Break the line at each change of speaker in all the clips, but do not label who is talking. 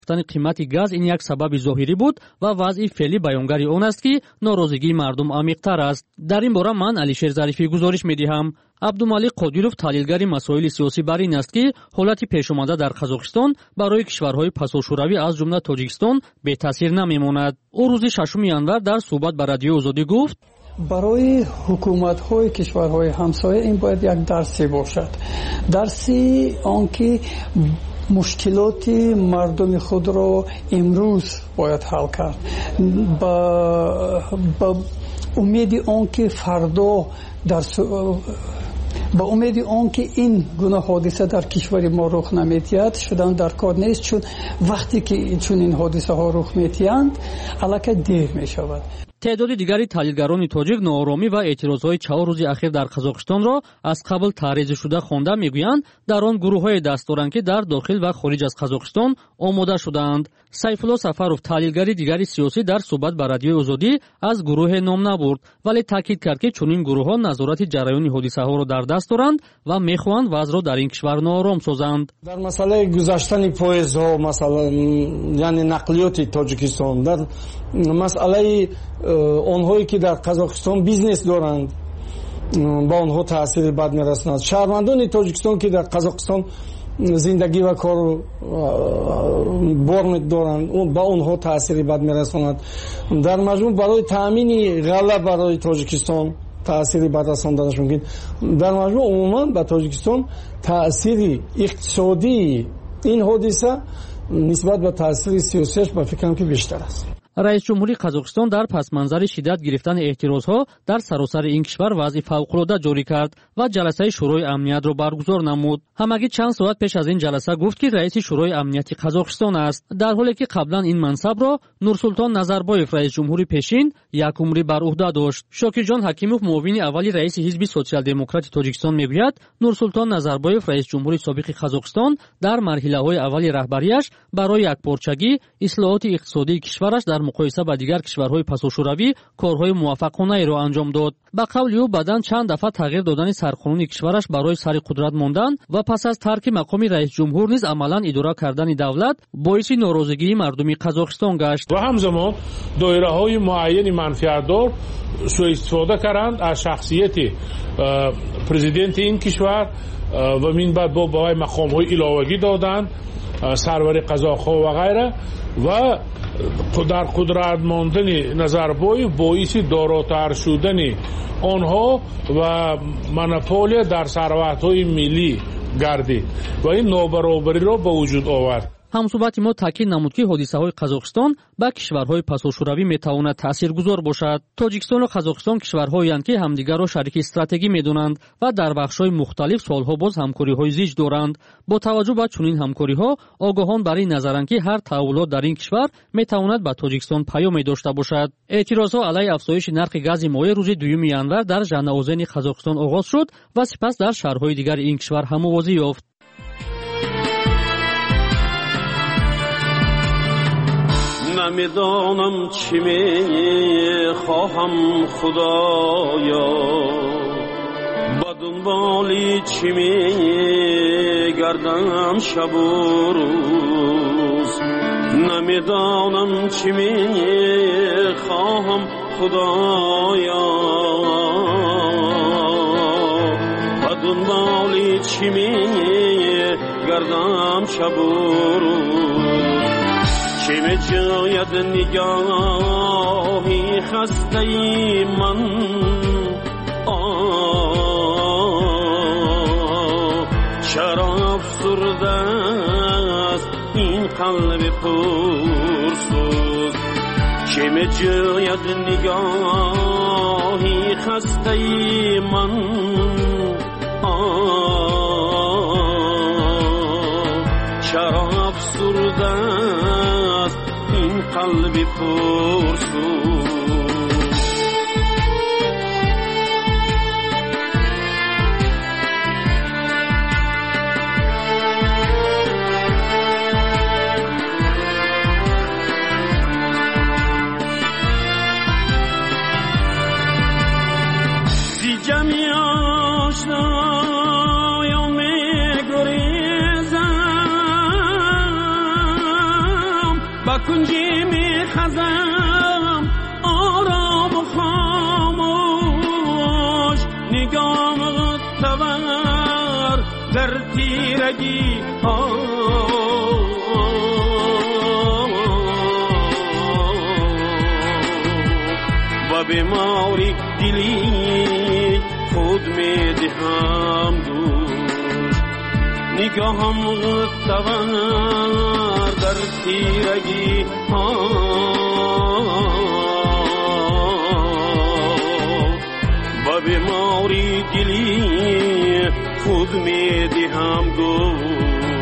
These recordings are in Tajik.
قیمت گاز این یک سبب ظاهری بود و وضع فعلی بیانگر آن است که ناراضگی مردم عمیق‌تر است. در این باره من علیشیر ظریفی گزارش می‌دهم. عبدالمالک قادیرов تحلیلگر مسائل سیاسی بر این است که حالت پیش آمده در قزاقستان برای کشورهای پساشوروی از جمله تاجیکستان بی تاثیر نمیماند. او روز 6 январ در صحبت با رادیو آزادی گفت:
برای حکومت‌های کشورهای همسایه این باید یک درسی باشد. درسی آنکه مشکلات مردم خود را امروز باید حل کرد. با امید آنکه فردا با امید آنکه این گونه حادثه در کشور ما رخ نمی‌دهد شدن در کار نیست، چون وقتی که چون این حادثه ها رخ می‌دهند الکی دیر می‌شود.
تعداد دیگری تحلیلگران تاجیک ناآرامی و اعتراضهای 4 روز اخیر در قزاقستان از قبل تعریض شده خوانده میگویند در آن گروه‌های دست دارند که در داخل و خارج از قزاقستان آماده شدند. سیفالله سفروف تحلیلگری دیگری سیاسی در صحبت با رادیو آزادی از گروه نام نبرد، ولی تاکید کرد که چنین گروه‌ها نظارت جریان حادثه‌ها را در دست دارند و می‌خواهند وضع را در این کشور ناآرام سازند.
در مسئله گذشتن پویزها، مثلا یعنی نقلیات تاجیکستان، در مسئله آنهایی که در قزاقستان بیزنس دارند با آنها تاثیر بد میرساند. شهروندان تاجیکستان که در قزاقستان زندگی و کار بر دارند با آنها تاثیر بد میرساند. در مجموع برای تامین غله برای تاجیکستان تاثیر بد رساندنش ممکن. در مجموع عموما به تاجیکستان تاثیر اقتصادی این حادثه نسبت به تاثیر سیاسیش به فکرم که بیشتر است.
رئیس جمهوری قزاقستان در پس منظر شدت گرفتن اعتراضها در سراسر این کشور وضع فوق‌العاده جاری کرد و جلسه شورای امنیت را برگزار نمود. همگی چند ساعت پیش از این جلسه گفت که رئیس شورای امنیت قزاقستان است، در حالی که قبلا این منصب را نورسولطان نظربایف رئیس جمهوری پیشین یک عمری بر عهده داشت. شاکرجان حکیموف معاون اولی رئیس حزب سوسیال دموکرات تاجیکستان میگوید نورسولطان نظربایف رئیس جمهوری سابق قزاقستان در مرحله‌های اولی رهبریش برای یکپارچگی اصلاحات اقتصادی کشورش در مقایسه با دیگر کشورهای پساشوروی کارهای موفقانه را انجام داد. به قول او بعداً چند دفعه تغییر دادن سرقانونی کشورش برای سر قدرت ماندن و پس از ترک مقام رئیس جمهور نیز عملاً اداره کردن دولت باعث ناراضگی مردم قزاقستان گشت.
و همزمان دایره‌های معین منفعت‌دار سوء استفاده کردند از شخصیت پرزیدنت این کشور و من بعد با مقام‌های علاوه‌ای دادند، سرور قزاق‌ها و غیره، و در قدرت ماندن نظربایف باعث داراتر شدن آنها و مونوپولی در ثروت‌های ملی گردید و این نابرابری را به وجود آورد.
همصحبت ما تاکید نمود که حادثه‌های قزاقستان به کشورهای پساشوروی میتواند تاثیرگذار باشد. تاجیکستان و قزاقستان کشورهایند که همدیگر را شریک استراتژی میدونند و در بخش‌های مختلف سالها باز همکاری‌های زیج دارند. با توجه به چنین همکاری‌ها آگاهان برای نظرند که هر تحولات در این کشور میتواند به تاجیکستان پیامی داشته باشد. اعتراضها علیه افزایش نرخ گاز مایع روز 2 январ در ژاناوزن قزاقستان آغاز شد و سپس در شهرهای دیگر این کشور هم آغاز یافت.
نمیدانم چی میخواهم خدایا، با دنبالی چی میگردم شب و روز. نمیدانم چی میخواهم خدایا، با دنبالی چی میگردم شب و روز. چه می جاید نگاهی خسته ای من، چرا افسرده است این قلب پرسوز. چه می جاید نگاهی خسته ای من، چرا افسرده است این قلب پرسوز. زی جمعی آشنایان می گریزم، با کنجی می خزم آرام و خاموش نگام تور در تیرگی و بیماری دلی خود می دهم دوش نگاهم تور در تیرگی و بیماری دلی خود می دهم دوش.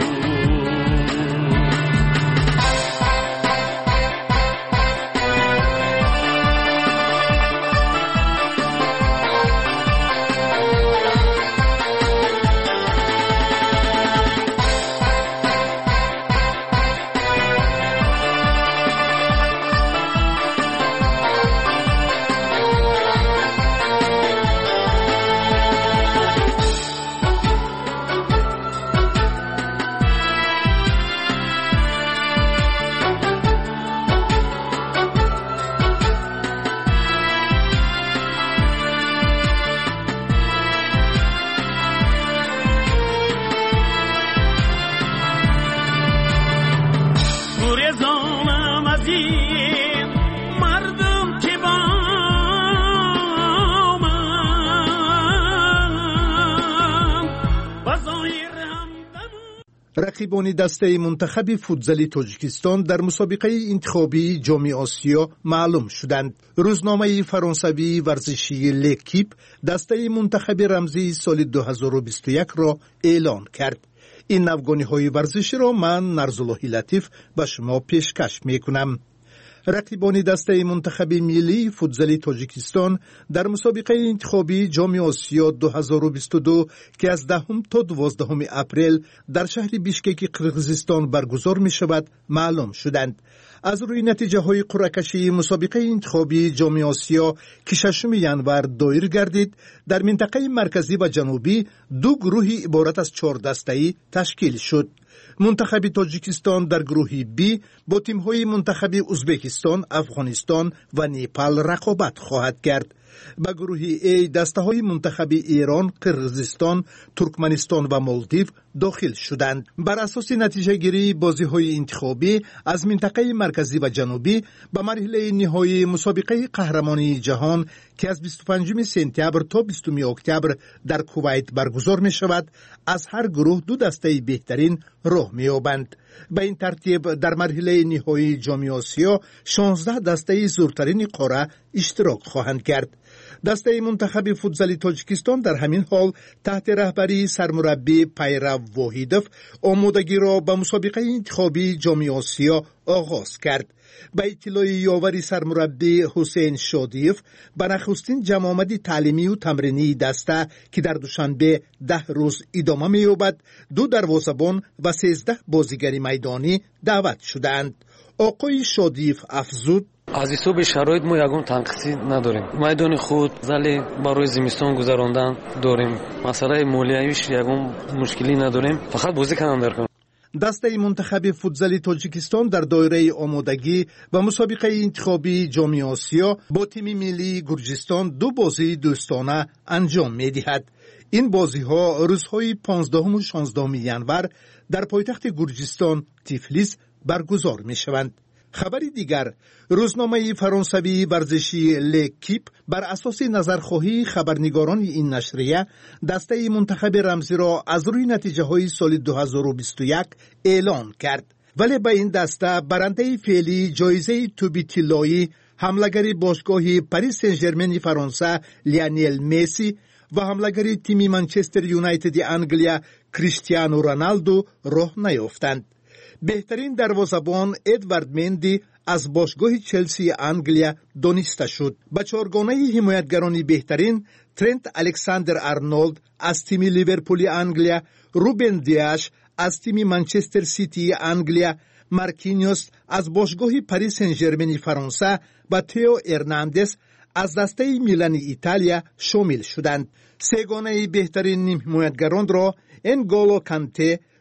رقیبان دسته منتخب فوتزال تاجیکستان در مسابقه انتخابی جام آسیا معلوم شدند. روزنامه فرانسوی ورزشی لکیپ دسته منتخب رمزی سال 2021 را اعلان کرد. این افغانی‌های ورزشی را من نرزاللهی لطیف به شما پیشکش می‌کنم. رقیبان دسته منتخب ملی فوتزال تاجیکستان در مسابقه انتخابی جام آسیا 2022 که از 10 تا 12 اپریل در شهر بیشکک قرقیزستان برگزار می شود معلوم شدند. از روی نتیجه های قرعه کشی مسابقه انتخابی جام آسیا که 6 ینور دایر گردید، در منطقه مرکزی و جنوبی دو گروهی عبارت از 4 دسته‌ای تشکیل شد. منتخب تاجیکستان در گروه بی با تیم‌های منتخب ازبکستان، افغانستان و نیپال رقابت خواهد کرد. به گروه ای دسته‌های منتخب ایران، قرقیزستان، ترکمنستان و مالدیو داخل شدند. بر اساس نتیجه گیری بازی‌های انتخابی از منطقه مرکزی و جنوبی به مرحله نهایی مسابقه قهرمانی جهان که از 25 سپتامبر تا 20 اکتبر در کویت برگزار می شود، از هر گروه 2 دسته بهترین راه می یابند. به این ترتیب در مرحله نهایی جام آسیا 16 دسته زورترین قاره اشتراک خواهند کرد. دسته منتخب فوتزال تاجیکستان در همین حال تحت رهبری سرمربی پیرو واحیدوف آمادگی را به مسابقه انتخابی جام آسیا آغاز کرد. به اطلاع یاوری سرمربی حسین شادیف، به نخستین جمع تعلیمی و تمرینی دسته که در دوشنبه 10 روز ادامه می‌یابد، 2 دروازه‌بان و 13 بازیگر میدانی دعوت شدند. آقای شادیف افزود:
از حساب شرایط ما یگان تنقیصی نداریم. میدان خود زلی برای زمستان گذراندن داریم. مسئله مالیویش یگان مشکلی نداریم. فقط بازی کننده داریم.
دسته منتخب فوتزال تاجیکستان در دایره آمادگی و مسابقه انتخابی جام آسیا با تیم ملی گرجستان 2 بازی دوستانه انجام می‌دهد. این بازی‌ها روزهای 15 و 16 ینور در پایتخت گرجستان تیفلیس برگزار می‌شوند. خبری دیگر، روزنامه فرانسوی ورزشی لکیپ بر اساس نظرخواهی خبرنگاران این نشریه دسته منتخب رمزی را از روی نتیجه های سال 2021 اعلان کرد. ولی به این دسته برنده فعلی جایزه توبی طلایی حمله‌گر باشگاه پاریس سن ژرمن فرانسه لیونل مسی و حمله‌گر تیم منچستر یونایتد انگلیا کریستیانو رونالدو راه نیافتند. بهترین دروازه‌بان ادوارد مندی از باشگاه چلسی انگلیا دانسته شد. به 4گانه حمایتگران بهترین ترنت الکساندر آرنولد از تیم لیورپول انگلیا، روبن دیاش از تیم منچستر سیتی انگلیا، مارکینیوس از باشگاه پاریس سن ژرمن فرانسه و تئو ارناندز از دسته میلان ایتالیا شامل شدند. 3گانه بهترین حمایتگران را انگولو کانته،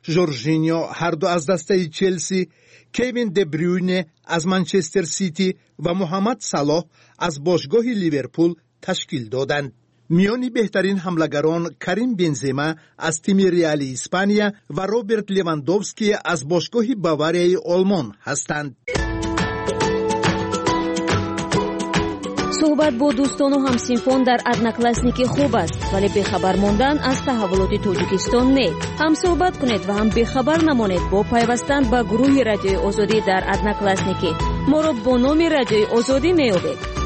ژورژینیو هر دو از دسته چلسی، کوین دبریونه از منچستر سیتی و محمد صلاح از باشگاه لیورپول تشکیل دادند. میانی بهترین حملهگران کریم بنزما از تیم ریال اسپانیا و روبرت لواندوفسکی از باشگاه باواریای آلمان هستند.
صحبت با دوستان و همسینفان در ادناکلاسنیکی خوب است، ولی بخبر ماندن از تحولات تاجیکستان نه. هم صحبت کنید و هم بخبر نمانید با پیوستن به گروه رادیوی آزادی در ادناکلاسنیکی. ما را با نام رادیوی آزادی میابید.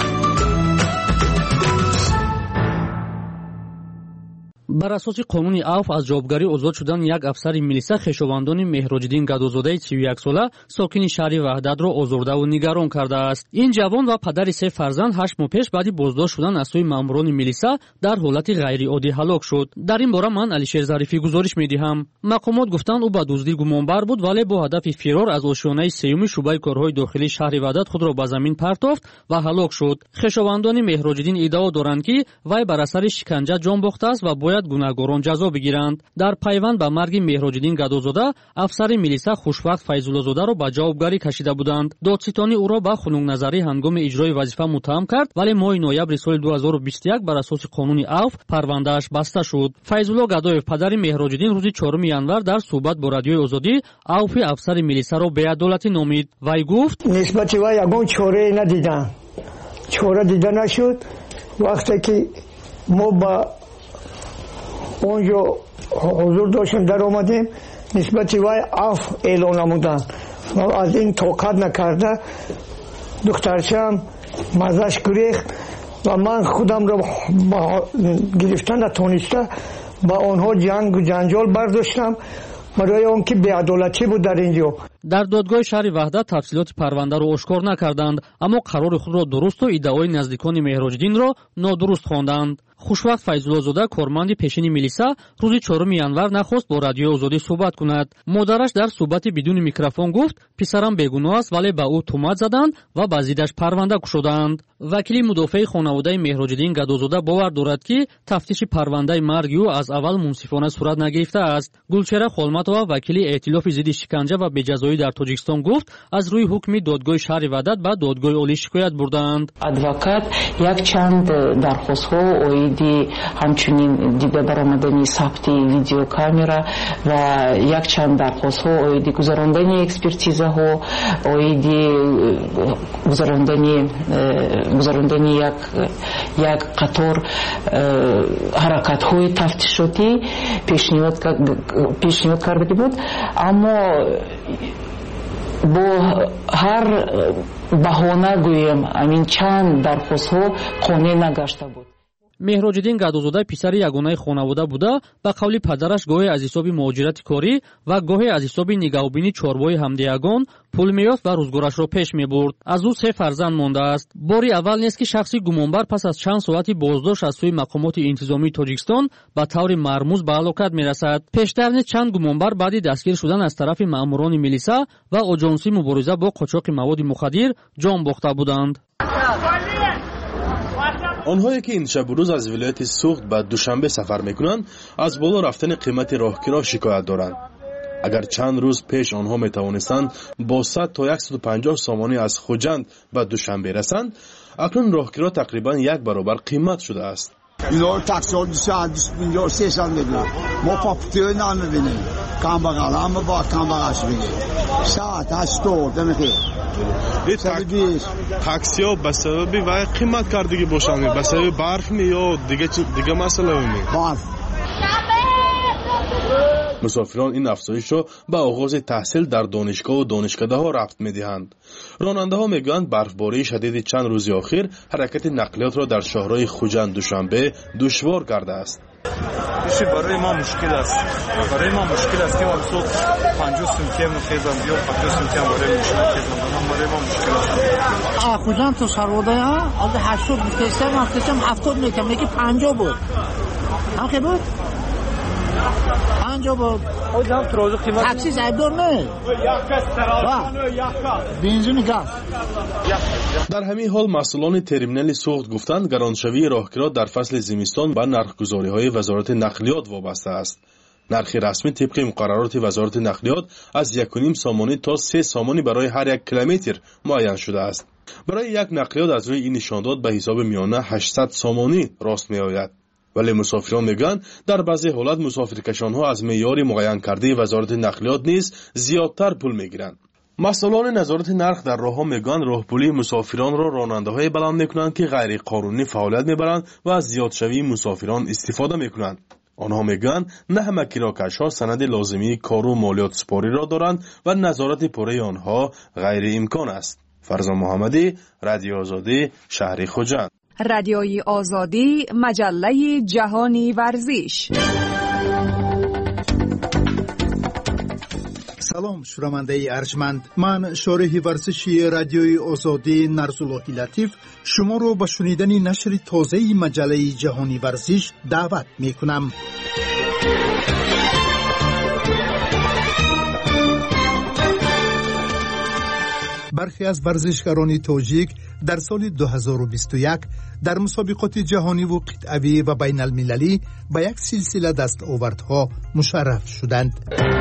бар асоси қонуни авф аз ҷавобгарӣ озод шудани як афсари милиса хешовандони меҳроҷиддин гадозодаи 31-сола сокини шаҳри ваҳдатро озурдаву нигарон кардааст. Ин ҷавон ва падари се фарзанд 8 моҳ пеш баъди боздошт шудан аз сӯи маъмурони милиса дар ҳолати ғайриоддӣ ҳалок шуд. дар ин бора ман Алишер Зарифӣ гузориш медиҳам. мақомот гуфтанд ӯ ба дуздӣ гумонбар буд, вале бо ҳадафи фирор аз ошиёнаи сеюми шуъбаи корҳои дохилии шаҳри ваҳдат худро ба замин партофт ва ҳалок шуд. хешовандони меҳроҷиддин иддао доранд, ки вай бар асари шиканҷа ҷон бохтааст ва бояд гунаҳгорон ҷазо бигиранд. дар пайванд ба марги меҳроҷиддин гадозода афсари милиса хушвақт Файзуллозодаро ба ҷавобгарӣ кашида буданд. додситони ӯро ба хунукназарӣ ҳангоми иҷрои вазифа муттаҳам кард, вале моҳи ноябри соли 2021 бар асоси қонуни авф парвандааш баста шуд. Файзулло Гадоев, падари меҳроҷиддин, рӯзи 4 январ дар суҳбат бо радиои Озодӣ авфи афсари милисаро беадолатӣ номид. Вай гуфт:
нисбати вай ягон чорае надидам. чора дида нашуд. вақте ки мо ба онҷо ҳузур доштем дар омадем, нисбати вай аф эълон намуданд. аз ин тоқат накарда духтарчаам мазаш гирехт ва ман худамро гирифта натониста ба онҳо ҷангу ҷанҷол бардоштам, барои он ки беадолатӣ буд дар ин ҷо.
дар додгоҳи шаҳри ваҳдат тафсилоти парвандаро ошкор накарданд, аммо қарори худро дурусту иддаои наздикони меҳроҷиддинро нодуруст хонданд. хушвақт Файзуллозода, корманди пешини милиса, рӯзи 4 январ нахост бо радиои Озодӣ суҳбат кунад. модараш дар суҳбати бидуни микрофон гуфт: писарам бегуноҳ аст, вале ба ӯ тӯҳмат заданд ва ба зиддаш парванда кушоданд. вакили мудофиаи хонаводаи меҳроҷиддин гадозода бовар дорад, ки тафтиши парвандаи марги ӯ аз аввал мунсифона сурат нагирифтааст. гулчера Холматова, вакили эътилофи зидди шиканҷа ва беҷазоӣ дар Тоҷикистон гуфт: аз рӯи ҳукми додгоҳи шаҳри ваҳдат ба додгоҳи олӣ шикоят бурдаанд.
адвокат якчанд дархостҳо оиди ҳамчунин дида баромадани сабти видеокамера ва якчанд дархостҳо оиди гузарондани экспертизаҳо, оиди гузарондани як қатор ҳаракатҳои тафтишотӣ пешниҳод карда буд, аммо бо ҳар баҳона гӯем амин чанд дархостҳо қонеъ нагашта буд.
меҳроҷиддин гадозода писари ягонаи хонавода буда, ба қавли падараш гоҳе аз ҳисоби муҳоҷирати корӣ ва гоҳе аз ҳисоби нигаҳубини чорбои ҳамдиягон пул меёфт ва рӯзгорашро пеш мебурд. аз ӯ 3 фарзанд мондааст. бори аввал нест, ки шахси гумонбар пас аз чанд соати боздошт аз сӯи мақомоти интизомии Тоҷикистон ба таври мармуз ба ҳалокат мерасад. пештар нест чанд гумонбар баъди дастгир шудан аз тарафи маъмурони милиса ва оҷонсии мубориза бо қочоқи маводи мухаддир ҷон бохта буданд.
онҳое ки ин шабу рӯз аз вилояти суғд ба душанбе сафар мекунанд, аз боло рафтани қимати роҳгиро шикоят доранд. агар чанд рӯз пеш онҳо метавонистанд бо 100 то 150 сомонӣ аз хуҷанд ба душанбе расанд, акнун роҳгиро тақрибан 1 баробар қимат шудааст.
اینا تقصیر 250-300 میلیون ما پاپتوی نمیبینیم کم بغل همه با کم بغلش بگیم ساعت 8 دمیخیر
تاکسی ها به سبب وای قیمت کردگی باشند، به سبب برف می یا دیگه مسئله می
برف.
مسافران این افزایش را به آغاز تحصیل در دانشگاه و دانشکده ها ربط می دهند. راننده ها می گویند برفباری شدید چند روز اخیر حرکت نقلیات را در شهرهای خوجند دوشنبه دشوار کرده است.
برای ما مشکل است. برای ما مشکل است که ما 50 سنتی مخیزم یا 50 سنتی هم برای ما مشکل است.
خوجند تو سرواده ها از 80 میکشتم، من کشتم 70 میکنم، یکی 50 بود. هم که بود؟ 50 بود. تاکسی زیبدار نه. بنزین گاز.
در همین حال مسئولان ترمینال سوخت گفتند گرانشوی راهگیرها در فصل زمستان به نرخگذاری‌های وزارت نقلیات وابسته است. нархи расмӣ тибқи муқаррароти вазорати нақлиёт аз 1.5 сомонӣ то 3 сомонӣ барои ҳар як километр муайян шудааст. барои як нақлиёт аз рӯи ин нишондод ба ҳисоби миёна 800 сомонӣ рост меояд. вале мусофирон мегӯянд дар баъзе ҳолат мусофиркашонҳо аз меъёри муайян кардаи вазорати нақлиёт низ зиёдтар пул мегиранд. масъулони назорати нарх дар роҳҳо мегӯянд роҳпулии мусофиронро ронандаҳое баланд мекунанд ки ғайриқонунӣ фаъолият мебаранд ва аз зиёдшавии мусофирон истифода мекунанд. онҳо мегӯянд на ҳама кирокашҳо санади лозимии кору молиётсупориро доранд ва назорати пурраи онҳо ғайриимкон аст. фарзон муҳаммадӣ, радиои озодӣ, шаҳри хуҷанд.
радиои озодӣ, маҷаллаи ҷаҳони варзиш.
салом шунавандаи арҷманд, ман шориҳи варзиши радиои озодӣ Нарзуллоҳи Латиф шуморо ба шунидани нашри тозаи маҷаллаи ҷаҳони варзиш даъват мекунам. бархе аз варзишгарони тоҷик дар соли 2021 дар мусобиқоти ҷаҳониву қитъавӣ ва байналмилалӣ ба як силсила дастовардҳо мушарраф шуданд.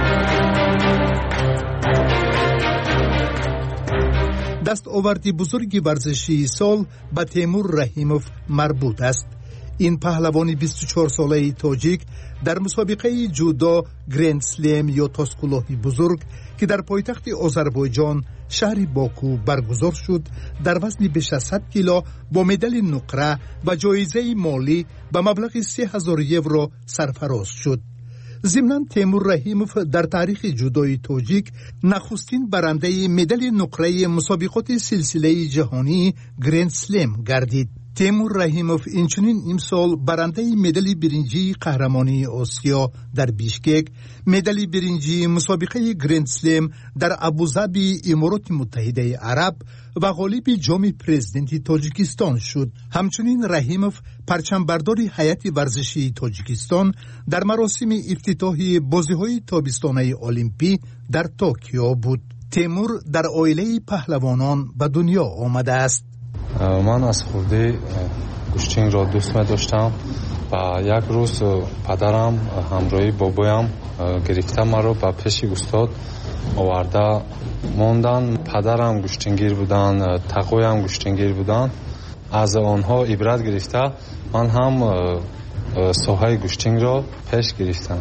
дастоварди бузурги варзишии сол ба Темур Раҳимов марбут аст. ин паҳлавони 24-солаи тоҷик дар мусобиқаи ҷудо Гранд Слем ё тоскулоҳи бузург, ки дар пойтахти Озарбойҷон шаҳри Боку баргузор шуд, дар вазни беш аз 100 кило бо медали нуқра ва ҷоизаи молӣ ба маблағи 3000 евро сарфароз шуд. зимнан Темур Раҳимов дар таърихи ҷудои тоҷик нахустин барандаи медали нуқраи мусобиқоти силсилаи ҷаҳонии Гранд Слем гардид. Темур Раҳимов инчунин имсол барандаи медали биринҷии қаҳрамонии Осиё дар Бишкек, медали биринҷии мусобиқаи Гранд Слем дар Абузабии Имороти Муттаҳидаи Араб ва ғолиби ҷоми президенти Тоҷикистон шуд. ҳамчунин Раҳимов парчамбардори ҳайати варзишии Тоҷикистон дар маросими ифтитоҳи бозиҳои тобистонаи олимпӣ дар Токио буд. Темур дар оилаи паҳлавонон ба дунё омадааст.
ман аз хурдӣ гӯштингро дӯст медоштам ва як рӯз падарам ҳамроҳи бобоям гирифта маро ба пеши устод оварда мондан. падарам гӯштингир буданд, тағоям гӯштингир буданд. аз онҳо ибрат гирифта ман ҳам соҳаи гӯштингро пеш гирифтам.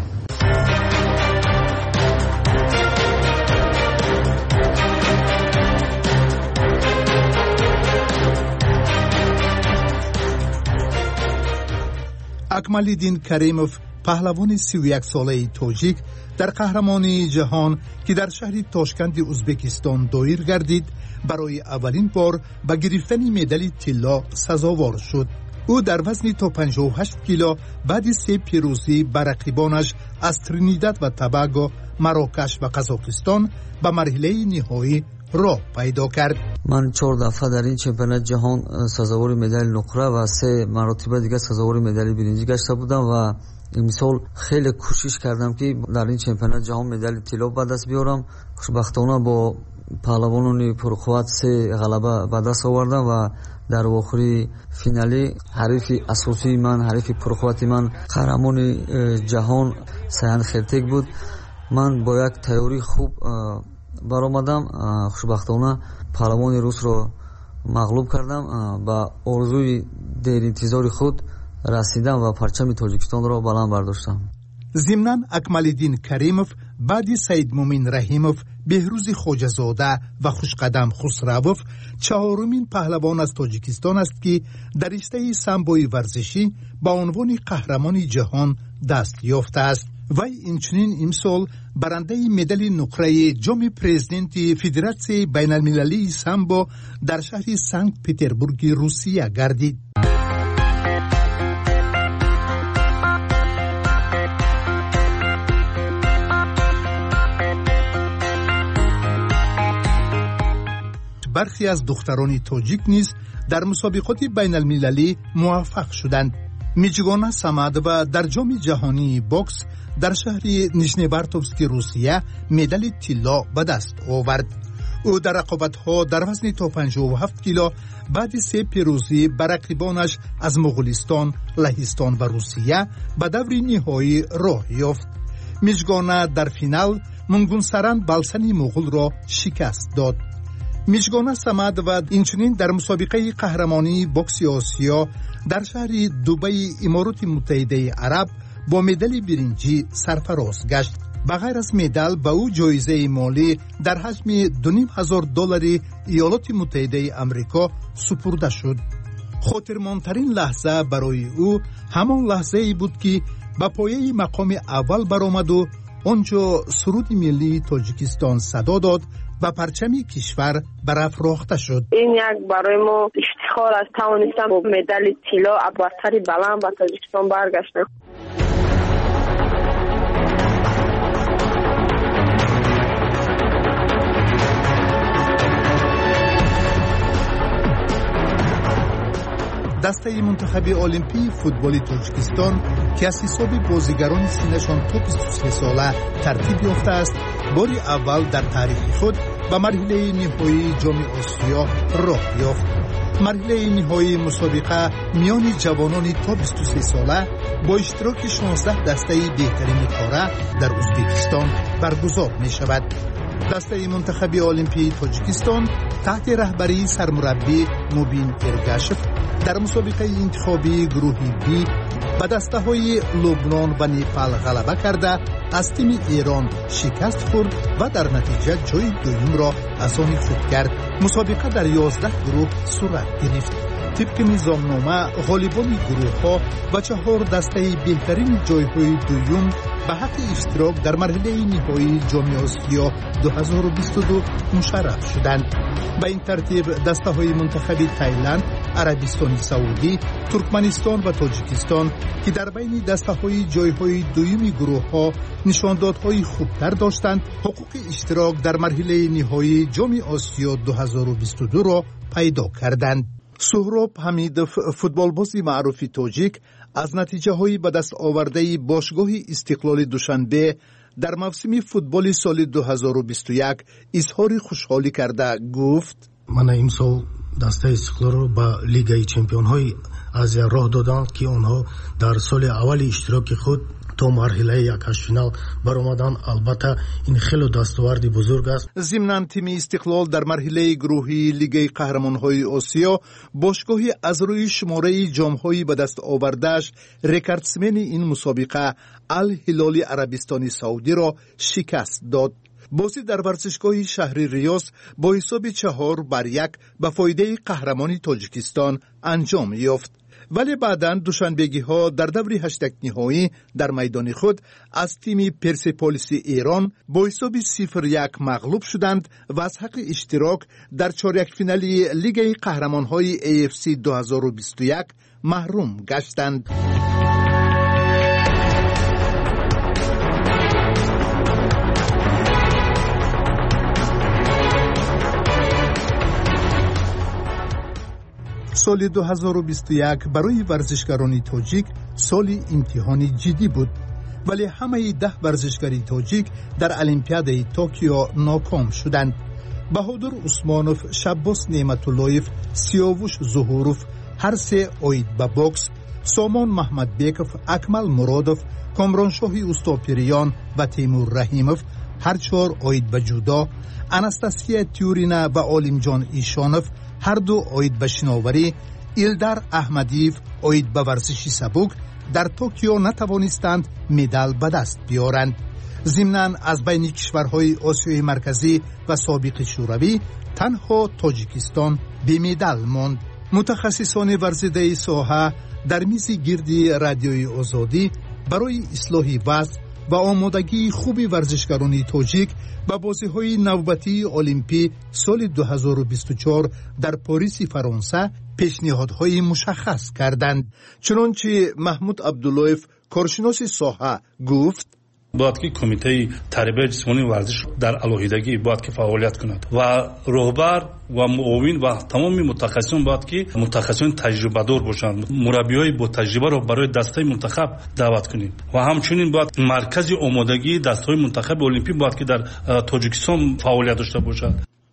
акмалиддин каримов паҳлавони 31-солаи тоҷик дар қаҳрамонии ҷаҳон, ки дар шаҳри Тошканди Узбекистон доир гардид, барои аввалин бор ба гирифтани медали тилло сазовор шуд. ӯ дар вазни то 58 кило баъди 3 пирӯзӣ ба рақибонаш аз Тринидад ва Тобаго, Марокаш ва Қазоқистон ба марҳилаи ниҳоӣ роҳ пайдо кард.
ман 4 дафъа дар ин чемпионати ҷаҳон сазовори медали нуқра ва 3 маротиба дигар сазовори медали биринҷӣ гашта будам ва имсол хеле кӯшиш кардам ки дар ин чемпионати ҷаҳон медали тилло ба даст биёрам. хушбахтона бо паҳлавонони пурқувват 3 ғалаба ба даст овардам ва дар охири финалӣ ҳарифи асосии ман, ҳарифи пурқуввати ман қаҳрамони ҷаҳон Саян Хертек буд. ман бо як тайёрӣ хуб баромадам. хушбахтона паҳлавони русро мағлуб кардам, ба орзуи деринтизори худ расидам ва парчами Тоҷикистонро баланд бардоштам.
зимнан Акмалиддин Каримов баъди Саидмумин Раҳимов, Беҳрӯзи Хоҷазода ва Хушқадам Хусравов чаҳорумин паҳлавон аз Тоҷикистон аст, ки дар риштаи самбои варзишӣ ба унвони қаҳрамони ҷаҳон даст ёфтааст. вай инчунин имсол барандаи медали нуқраи ҷоми президенти Федератсияи байналмилалии самбо дар шаҳри Санкт Петербурги Русия гардид. бархе аз духтарони тоҷик низ дар мусобиқоти байналмилалӣ муваффақ шуданд. Миҷгона Самадова дар ҷоми ҷаҳонии бокс дар шаҳри Нижневартовски Русия медали тилло ба даст овард. ӯ дар рақобатҳо дар вазни то 57 кило баъди 3 пирӯзӣ ба рақибонаш аз Муғулистон, Лаҳистон ва Русия ба даври ниҳоӣ роҳ ёфт. میجگانه در فینال منگونسران بالسنی مغول را شکست داد. میجگانه سمد و اینچنین در مسابقه قهرمانی بوکس آسیا در شهر دبی امارات متحده عرب با مدال برنجی سرفراز گشت. بغیر از مدال به او جایزه مالی در حجم $2,500 ایالات متحده آمریکا سپرده شد. خاطرماندترین لحظه برای او همان لحظه ای بود که به پایه مقام اول برآمد و آنجا سرود ملی تاجیکستان صدا داد و پرچم کشور برافراخته شد.
این یک برای ما افتخار است توانستم با مدال طلا ابرتری بلند به تاجیکستان برگشتم.
دسته منتخب المپی فوتبال تاجیکستان که از حساب بازیگران سنشان تا 23 ساله ترتیب یافته است، بار اول در تاریخ خود به مرحله نهایی جام آسیا راه یافت. مرحله نهایی مسابقه میان جوانان تا 23 ساله با اشتراک 16 دسته بهترین قاره در ازبکستان برگزار می شود. دسته منتخب المپی تاجیکستان تحت رهبری سرمربی مبین ارگاشف در مسابقه انتخابی گروه بی به دسته های لبنان و نیپال غلبه کرده از تیم ایران شکست خورد و در نتیجه جای دوم را از آن خود کرد. مسابقه در 11 گروه صورت گرفت. طبق نظامنامه غالبان گروه ها و 4 دسته بهترین جایهای دوم به حق اشتراک در مرحله نهایی جام آسیا 2022 مشرف شدند. به این ترتیب دسته های منتخب تایلند، عربستان سعودی، ترکمنستان و تاجیکستان که در بین دسته های جایهای دوم گروه ها نشاندادهای خوبتر داشتند، حقوق اشتراک در مرحله نهایی جام آسیا 2022 را پیدا کردند. سهراب حمید فوتبالباز معروف تاجیک از نتیجه های به دست آورده باشگاه استقلال دوشنبه در موسم فوتبال سال 2021 اظهار خوشحالی کرده گفت:
من امسال دسته استقلال رو به لیگ چمپیون های آسیا راه دادند که آنها در سال اول اشتراک خود تا مرحله یک فینال برآمدند. البته این خیلی دستاورد بزرگ است.
ضمن تیم استقلال در مرحله گروهی لیگ قهرمان‌های آسیا باشگاهی از روی شماره جام‌های به دست آورده‌اش رکوردسمن این مسابقه الهلال عربستان سعودی را شکست داد. بازی در ورزشگاه شهر ریاض با حساب 4-1 به فایده قهرمانی تاجیکستان انجام یافت. ولی بعداً دوشنبگی ها در دور 8 نهایی در میدان خود از تیم پرسپولیس ایران با حساب 0-1 مغلوب شدند و از حق اشتراک در چهارک فینالی لیگ قهرمان‌های AFC 2021 محروم گشتند. سال 2021 برای ورزشکاران تاجیک سال امتحانی جدی بود، ولی همه 10 ورزشکاری تاجیک در المپیاد توکیو ناکام شدند. بهادر عثمانوف، شباس نعمتاللهیف، سیاوش ظهوروف هر سه اوید به بوکس، سامان محمد بیکوف، اکمل مرادوف، کامرانشاهی استاپیریان و تیمور رحیموف هر 4 اوید به جودو، انستاسیا تیورینا و عالمجان ایشانوف هر 2 اوید به شناوری، ایلدار احمدیف اوید به ورزش سبک در توکیو نتوانستند مدال به دست بیارند. ضمناً از بین کشورهای آسیای مرکزی و سابق شوروی تنها تاجیکستان بی مدال ماند. متخصصان ورزیده ساحه در میز گردی رادیوی آزادی برای اصلاح وضع و آمادگی خوبی ورزشکاران تاجیک به بازی‌های نوبتی المپی سال 2024 در پاریس فرانسه پیشنهادهای مشخص کردند. چنانچه محمود عبداللهیف کارشناس ساحه گفت:
باید که کمیته تربیت جسمانی ورزش در علاهیدگی باید که فعالیت کند و رهبر و معاون و تمام متخصصان باید که متخصصان تجربه دار باشند. مربیای با تجربه را برای دسته منتخب دعوت کنیم و همچنین باید مرکز آمادگی دسته منتخب المپی باید که در تاجیکستان فعالیت داشته باشد.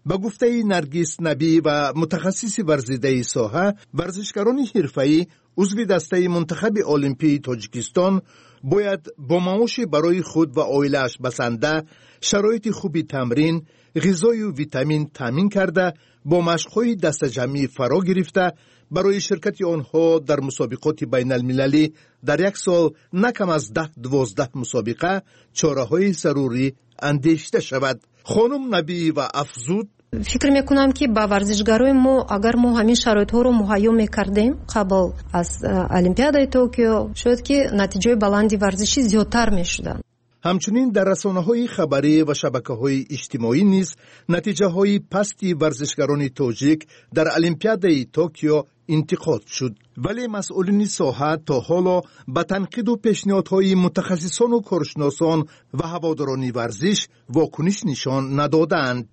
به گفته نرگس نبی و متخصص ورزیده ساحه، ورزشکاران حرفه‌ای عضو دسته منتخب المپی تاجیکستان باید با معاش برای خود و عائله‌اش بسنده، شرایط خوبی تمرین، غذای و ویتامین تامین کرده، با مشق‌های دست جمعی فرا گرفته برای شرکت آنها در مسابقات بین المللی در یک سال نکم از 10-12 مسابقه چاره‌های ضروری اندیشیده شود. خانم نبی و افزود:
فکر میکنم که با ورزشکارای ما اگر ما همین شرایط ها رو مهیا میکردیم قبل از المپیادای توکیو، شاید که نتیجه بلندی ورزشی زیادتر میشدن.
همچنین در رسانه‌های خبری و شبکه‌های اجتماعی نیز نتیجه‌های پستی ورزشکاران تاجیک در المپیادای توکیو انتقاد شد، ولی مسئولین ساحه تا حالا به تنقید و پیشنهادهای متخصصان و کارشناسان و هواداران ورزش واکنش نشان ندادند.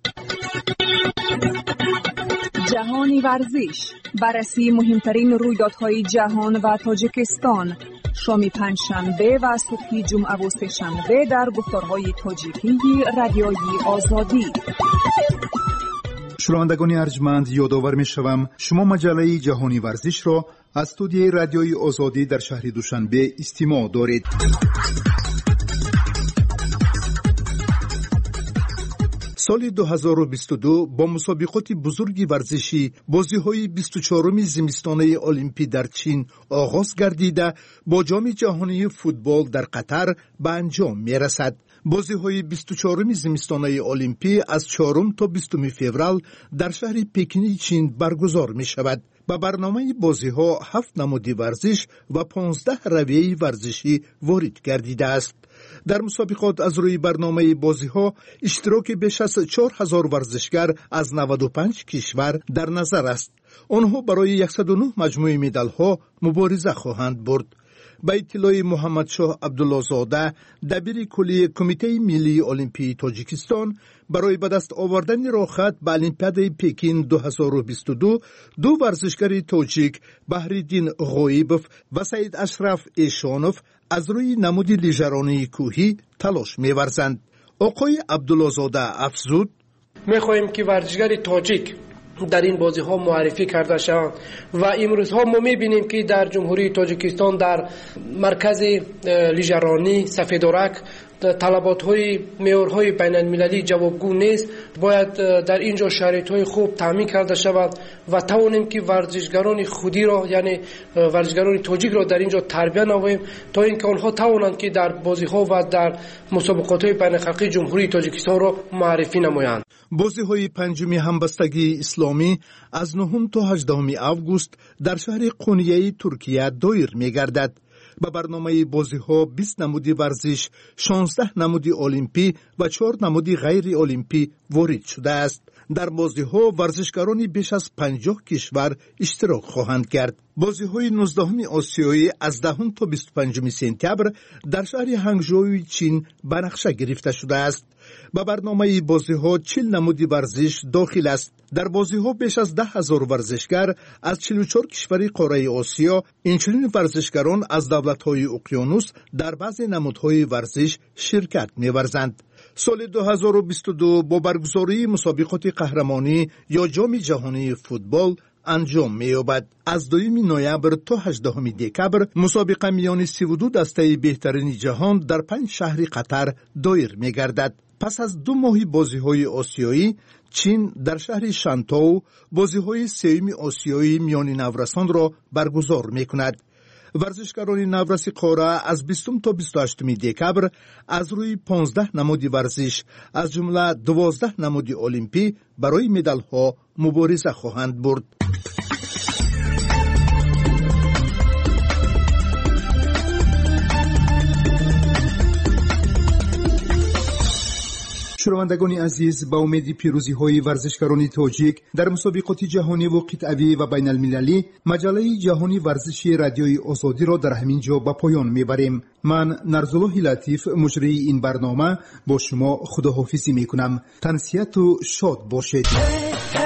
جهانی ورزش، بررسی مهمترین رویدادهای جهان و تاجیکستان، شام پنجشنبه و صبح جمعه و سه‌شنبه در گفتارهای تاجیکی رادیوی آزادی.
شنوندگان ارجمند، یادآور می‌شوم شما مجله جهانی ورزش را از استودیوی رادیوی آزادی در شهر دوشنبه استماع دارید.
سال 2022 با مسابقات بزرگی ورزشی بازی‌های 24 زمستانه المپی در چین آغاز گردیده با جام جهانی فوتبال در قطر به انجام می‌رسد. بازی‌های 24 زمستانه المپی از 4 تا 20 فوریه در شهر پکین چین برگزار می‌شود. با برنامه بازی‌ها 7 نماد ورزش و 15 رویه ورزشی وارد گردیده است. در مسابقات از روی برنامه بازی‌ها اشتراک بیش از 4000 ورزشکار از 95 کشور در نظر است. آنها برای 109 مجموعه مدال‌ها مبارزه خواهند برد. با اطلاع محمد شاه عبدالله زاده، دبیر کلی کمیته ملی المپی تاجیکستان، برای به دست آوردن راحت به المپیاد پکین 2022 دو ورزشکار تاجیک، بهرالدین غایبوف و سید اشرف ایشانوف، از روی نمود لیژرانی کوهی تلاش می‌ورزند. آقای عبدالله زاده افزود:
می‌خواهیم که ورزشکار تاجیک در این بازی ها معرفی کرده شوند و امروز ها ما می‌بینیم که در جمهوری تاجیکستان در مرکز لیژرانی سفیدورک طلبات‌های معیارهای بین‌المللی جوابگو نیست. باید در اینجا شرایط‌های خوب تامین کرده شود و توانیم که ورزشکاران خودی را، یعنی ورزشکاران تاجیک را در اینجا تربیت نماییم تا اینکه آنها توانند که در بازی‌ها و در مسابقات‌های بین‌المللی جمهوری تاجیکستان را معرفی نمایند.
بازی‌های پنجمی همبستگی اسلامی از 9 تا 18 آگوست در شهر قونیه ترکیه دایر می‌گردد. با برنامه بازی‌ها 20 نمودی ورزش، 16 نمودی المپی و 4 نمودی غیر المپی وارد شده است. در بازی‌ها ورزشکاران بیش از 50 کشور اشتراک خواهند کرد. بازی‌های 19 آسیایی از 10 تا 25 سپتامبر در شهر هنگژوی چین به نقشه گرفته شده است. با برنامه بازی‌ها 40 نمودی ورزش داخل است. در بازی‌ها بیش از 10,000 ورزشکار از 44 کشور قاره آسیا، اینچنین ورزشکاران از دولت‌های اقیانوس در بعضی نمودهای ورزش شرکت می‌ورزند. سال 2022 با برگزاری مسابقات قهرمانی یا جام جهانی فوتبال انجام می‌یابد. از 2 نوامبر تا 18 دکامبر مسابقه میان 32 دسته بهترین جهان در 5 شهر قطر دایر می‌گردد. پس از 2 ماه بازی‌های آسیایی، چین در شهر شانتو بازی‌های سوم آسیایی میان نورسان را برگزار می‌کند. ورزشکاران نورس قاره از 20 تا 28 دکامبر از روی 15 نماد ورزش از جمله 12 نماد المپی برای مدال‌ها مبارزه خواهند برد.
شنوندگان عزیز، با امید پیروزی‌های ورزشکاران تاجیک در مسابقات جهانی و قطعی و بین المللی، مجله جهانی ورزشی رادیوی آزادی را در همین جا به پایان میبریم. من نرزالله لطیف، مجری این برنامه، با شما خداحافظی میکنم. تنسیت و شاد باشید.